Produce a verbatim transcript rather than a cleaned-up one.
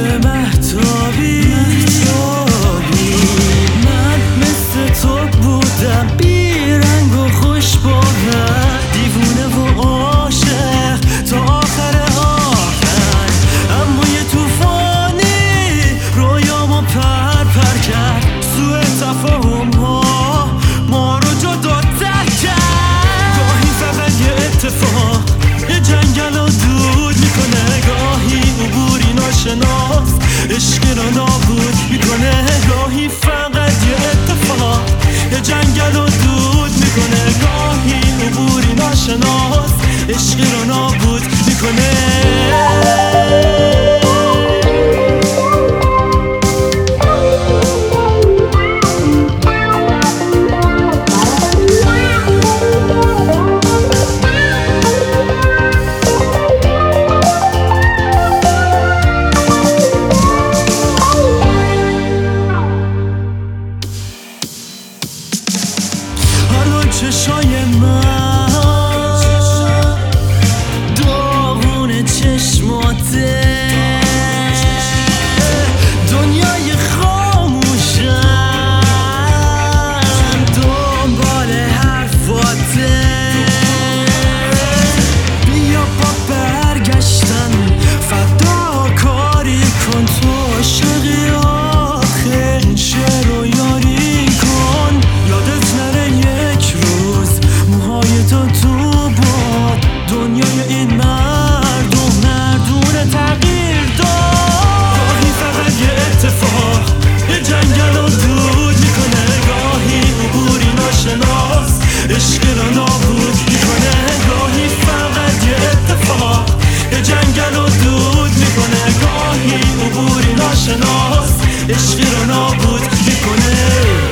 مهتابی من مثل تو بودم، بی رنگ و خوش باور، دیوونه و عاشق تا آخر آخر. اما یه توفانی رویامو پر پر کرد، سوء تفاهم ها ما رو جدا تر کرد. گاهی فقط یه اتفاق یه جنگل رو دود میکنه، گاهی عبوری ناشناس عشقی رو نابود میکنه. گاهی فقط یه اتفاق یه جنگل رو دود میکنه، گاهی عبوری ناشناس عشقی رو نابود میکنه. چشای من داغون چشماته، دنیای خاموشم دنبال حرفاته. بیا با برگشتن فدا کاری کن، تو عاشقی آخه این شعر رو یاری کن. یادت نره یک روز موهای تو تو باد، دنیای این مردم مردونه تغییر داد. گاهی فقط یه اتفاق یه جنگل رو دود میکنه، گاهی عبوری ناشناس عشقی رو نابود میکنه. گاهی فقط یه اتفاق یه جنگل رو دود میکنه، گاهی عبوری ناشناس عشقی رو نابود میکنه.